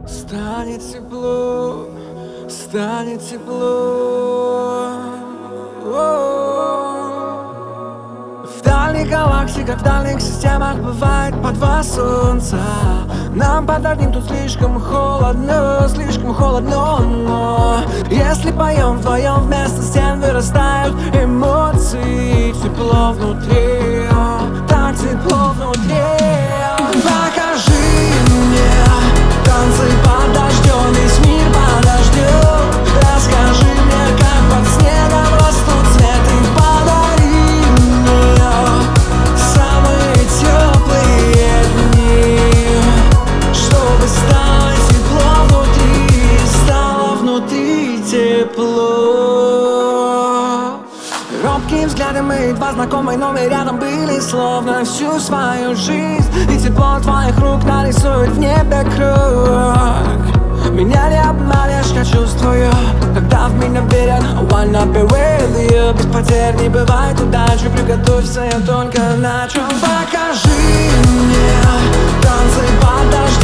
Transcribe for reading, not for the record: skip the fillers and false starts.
Станет тепло, станет тепло. В дальних галактиках, в дальних системах бывает по два солнца. Нам под одним тут слишком холодно, но если поем вдвоем, вместо стен вырастают эмоции. Тепло внутри, так тепло внутри. Покажи мне танцы под дождем, весь мир подождет. Расскажи мне, как под снегом растут цветы. Подари мне самые теплые дни, чтобы стало тепло внутри, стало внутри тепло. Робким взглядом мы два знакомые, но мы рядом были словно всю свою жизнь. И тепло твоих рук нарисует в небе круг. Меня не обманешь, я чувствую, когда в меня верят. I wanna be with you. Без потерь не бывает удачи, приготовься, я только начал. Покажи мне танцы под дождем.